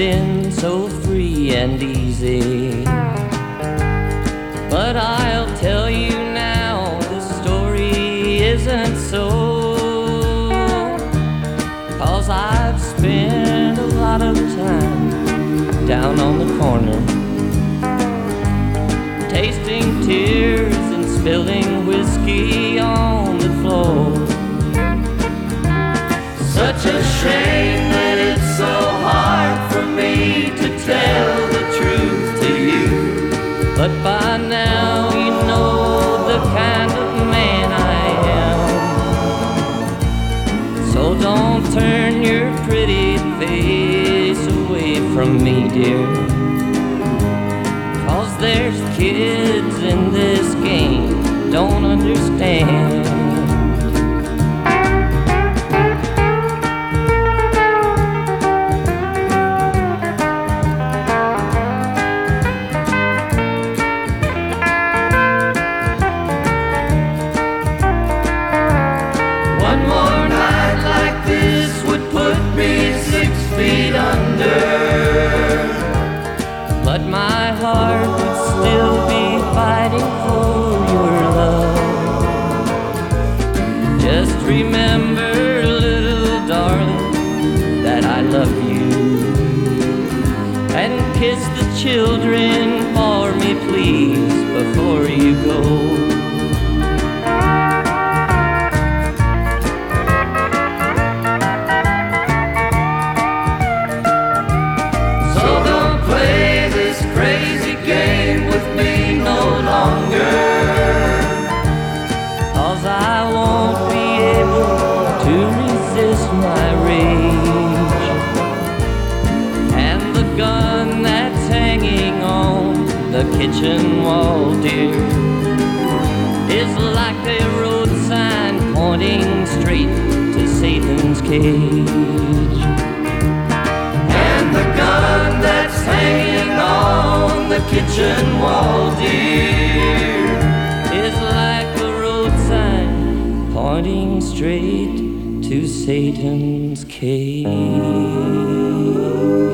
been so free and easy. But I'll tell you now, the story isn't so. 'Cause I've spent a lot of time down on the corner, tasting tears and spilling whiskey on the floor. Such a shame that it's so hard for me to tell the truth to you. But by now you know the kind of man I am. So don't turn your pretty face away from me, dear. 'Cause there's kids in this game don't understand. One more night like this would put me 6 feet under, but my heart would still be fighting for your love. Just remember, little darling, that I love you. And kiss the children for me, please, before you go. I won't be able to resist my rage. And the gun that's hanging on the kitchen wall, dear, is like a road sign pointing straight to Satan's cage. And the gun that's hanging on the kitchen wall, dear, is like pointing straight to Satan's cage.